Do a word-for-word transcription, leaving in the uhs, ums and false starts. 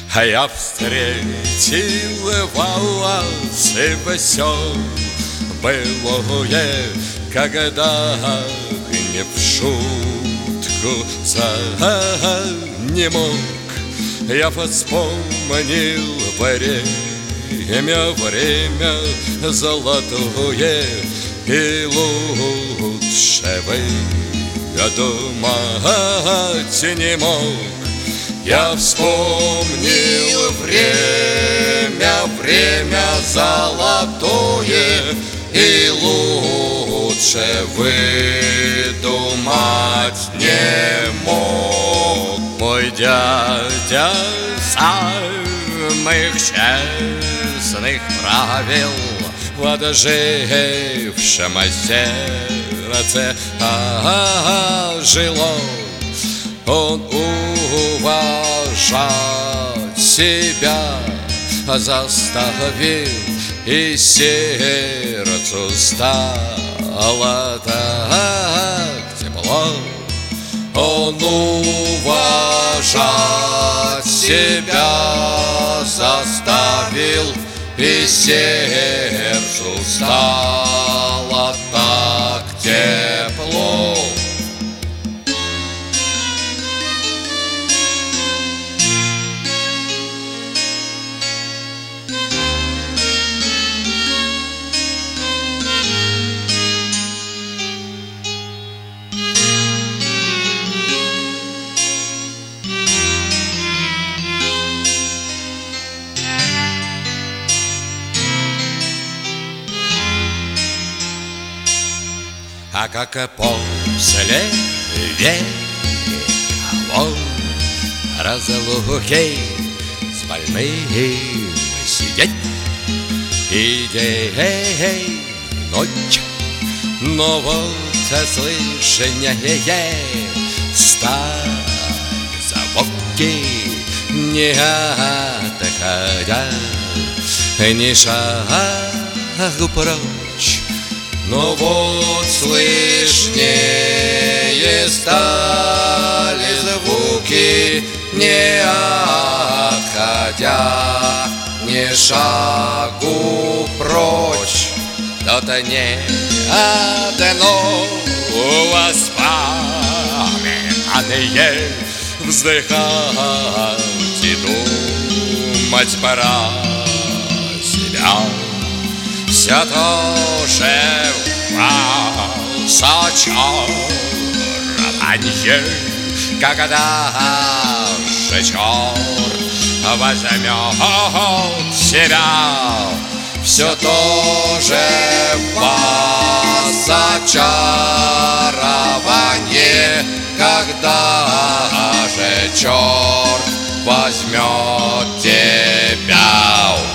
А я встретил вас и все былое, когда не в шутку за не мог. Я вспомнил время, время золотое, и лучше выдумать не мог. Я вспомнил время, время золотое, и лучше выдумать не мог. Мой дядя самых честных правил в отжившем сердце жило. Он уважать себя заставил, и сердцу стало так тепло. Он уважать себя заставил, и сердцу стало так тепло. А как после вековой разлуки с больным сидеть и день, и ночь, но вот слышание стали звуки, не отходя ни шагу прочь. Но вот слышнее стали звуки, не отходя ни шагу прочь. То-то не одно воспоминание вздыхать и думать пора себя. Все то же вас очарование, когда же черт возьмет себя. Все то же вас очарование, когда же черт возьмет тебя.